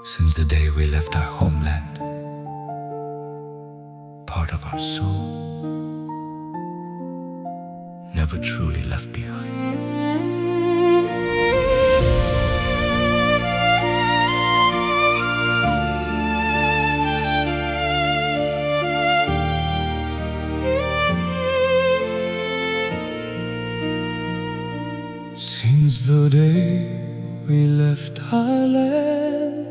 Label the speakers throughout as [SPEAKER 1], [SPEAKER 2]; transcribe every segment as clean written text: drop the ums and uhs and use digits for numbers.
[SPEAKER 1] Since the day we left our homeland, part of our soul never truly left behind. Since the day we left our land,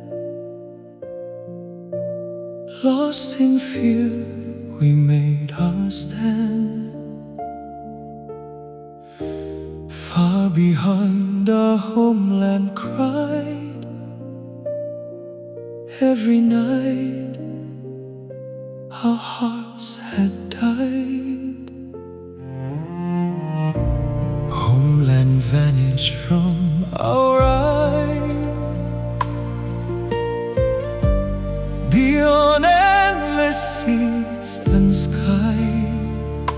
[SPEAKER 1] lost in fear, we made our stand. Far behind our homeland cried every night our hearts had died. Homeland vanished from our eyes, beyond endless seas and skies.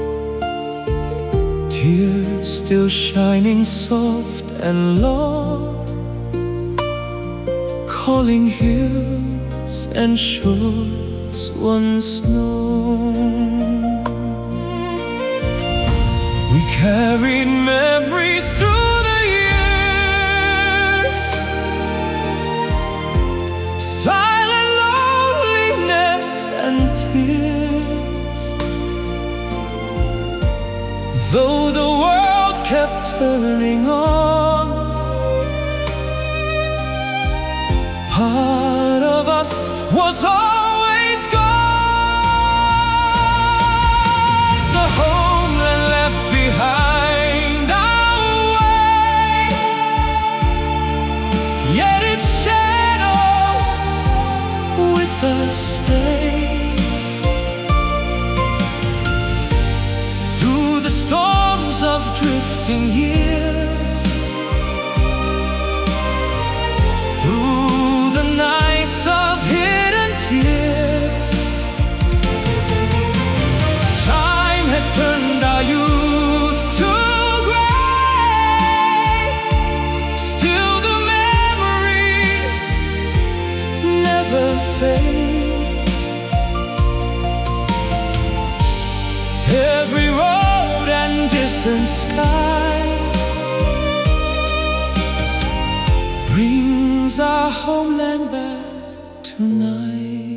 [SPEAKER 1] Tears still shining soft and long, calling hills and shores once known. We carried memories through the years, silent loneliness and tears. Though the world kept turning on, part of us was always gone. The homeland left behind our way, yet its shadow with us stays. Through the storms of drifting years, through the nights of hidden tears, time has turned our youth to gray. Still the memories never fade. Every road and distant sky brings our homeland back tonight.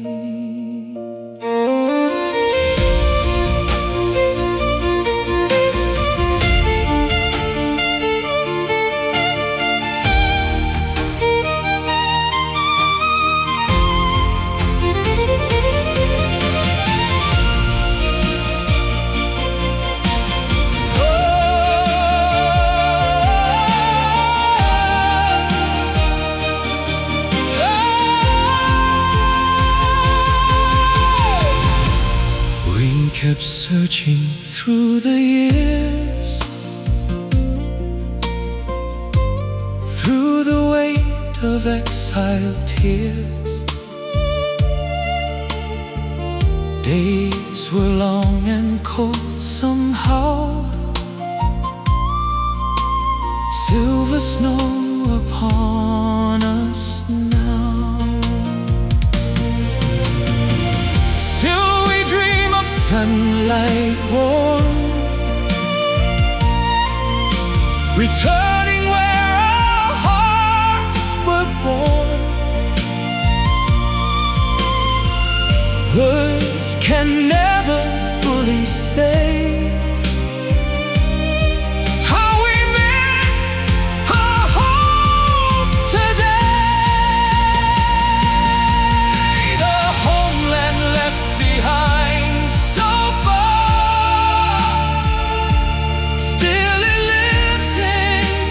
[SPEAKER 1] Kept searching through the years, through the weight of exiled tears. Days were long and cold somehow, silver snow upon us now. Still sunlight warm, returning where our hearts were born. Words can never fully say how we miss our home today. The homeland left behind, still it lives in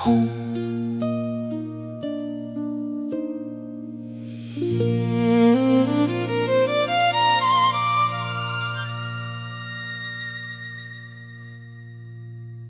[SPEAKER 1] home.